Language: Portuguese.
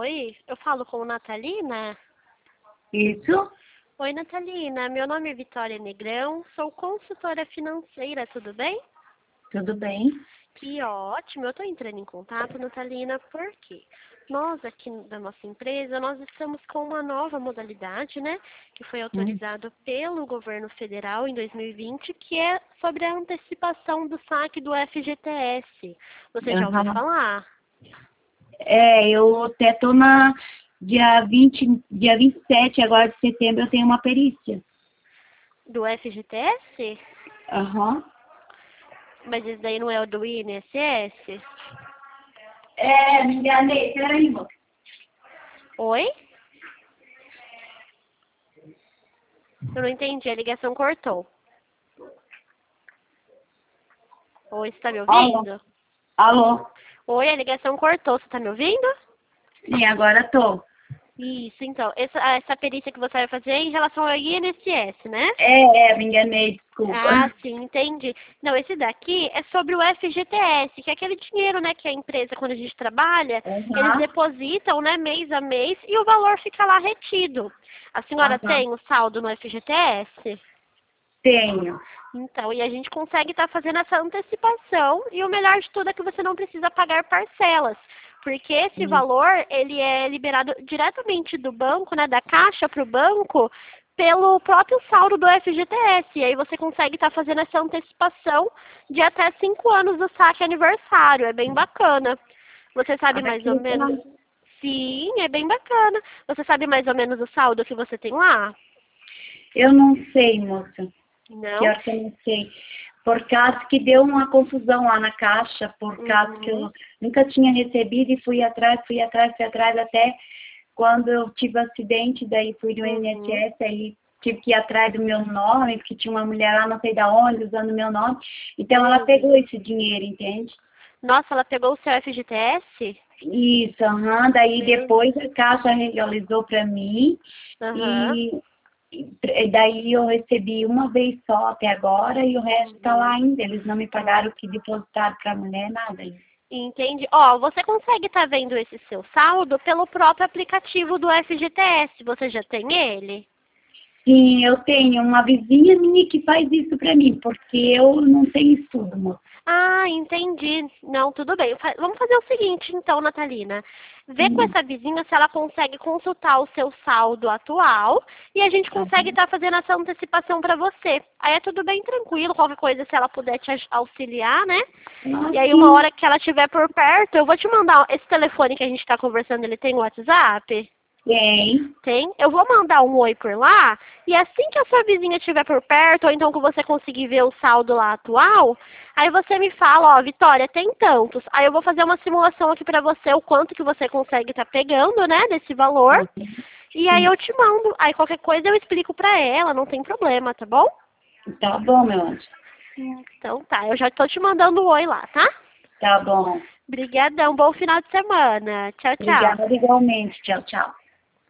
Oi, eu falo com Natalina? Isso? Oi, Natalina, meu nome é Vitória Negrão, sou consultora financeira, tudo bem? Tudo bem? Que ótimo, eu estou entrando em contato, Natalina, porque nós aqui da nossa empresa, nós estamos com uma nova modalidade, né, que foi autorizado pelo governo federal em 2020, que é sobre a antecipação do saque do FGTS. Você já ouviu Aham. falar? Eu até tô na dia 27 agora de setembro, eu tenho uma perícia. Do FGTS? Aham. Mas isso daí não é o do INSS? Me enganei, peraí, moça. Oi? Eu não entendi, a ligação cortou. Oi, você tá me Alô? ouvindo? Alô? Oi, a ligação cortou, você tá me ouvindo? Sim, agora tô. Isso, então, essa perícia que você vai fazer é em relação ao INSS, né? Me enganei, desculpa. Ah, sim, entendi. Não, esse daqui é sobre o FGTS, que é aquele dinheiro, né, que a empresa, quando a gente trabalha, eles Aham. depositam, né, mês a mês, e o valor fica lá retido. A senhora Aham. tem o saldo no FGTS? Tenho. Então, e a gente consegue estar fazendo essa antecipação, e o melhor de tudo é que você não precisa pagar parcelas, porque esse Hum. valor, ele é liberado diretamente do banco, né, da caixa para o banco, pelo próprio saldo do FGTS, e aí você consegue estar fazendo essa antecipação de até 5 anos do saque aniversário, é bem bacana. Você sabe Ah, mais que ou menos? legal. Sim, é bem bacana. Você sabe mais ou menos o saldo que você tem lá? Eu não sei, moça. Não? Pior que eu não sei. Por causa que deu uma confusão lá na caixa, por causa que Uhum. eu nunca tinha recebido e fui atrás, até quando eu tive acidente, daí fui no Uhum. INSS, aí tive que ir atrás do meu nome, porque tinha uma mulher lá, não sei da onde, usando o meu nome. Então ela Entendi. pegou esse dinheiro, entende? Nossa, ela pegou o seu FGTS? Isso, aham. Daí Meu depois Deus. a caixa regularizou para mim Aham. e e daí eu recebi uma vez só até agora e o resto tá lá Uhum. ainda. Eles não me Ah, pagaram o que depositaram para a mulher, nada ainda. entendi. Ó, você consegue estar vendo esse seu saldo pelo próprio aplicativo do FGTS. Você já tem ele? Sim, eu tenho uma vizinha minha que faz isso para mim, porque eu não tenho estudo, moça. Ah, entendi. Não, tudo bem. Vamos fazer o seguinte, então, Natalina. Vê com Hum, essa vizinha se ela consegue consultar o seu saldo atual e a gente consegue aham. estar fazendo essa antecipação para você. Aí é tudo bem tranquilo, qualquer coisa, se ela puder te auxiliar, né? Ah, E aí, uma sim, hora que ela estiver por perto, eu vou te mandar esse telefone que a gente está conversando, ele tem WhatsApp? tem. Tem. Eu vou mandar um oi por lá, e assim que a sua vizinha estiver por perto, ou então que você conseguir ver o saldo lá atual, aí você me fala, ó, Vitória, tem tantos. Aí eu vou fazer uma simulação aqui pra você, o quanto que você consegue estar pegando, né, desse valor, Ah, e aí sim. eu te mando. Aí qualquer coisa eu explico pra ela, não tem problema, tá bom? Tá bom, meu anjo. Então tá, eu já tô te mandando um oi lá, tá? Tá bom. Obrigadão, bom final de semana. Tchau, tchau. Obrigada igualmente. Tchau, tchau.